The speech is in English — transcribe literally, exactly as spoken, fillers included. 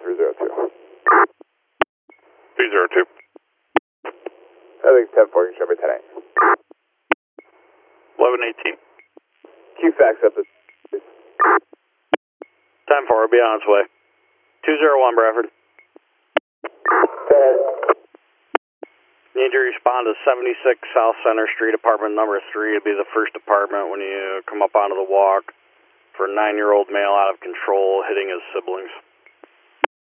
three zero two. three zero two. I think ten four, you can show me ten eight. eleven eighteen. Q fax up this. ten four, will be on its way. two zero one, Bradford. Need to respond to seventy-six South Center Street, apartment number three. It'll be the first apartment when you come up onto the walk for a nine-year-old male out of control hitting his siblings.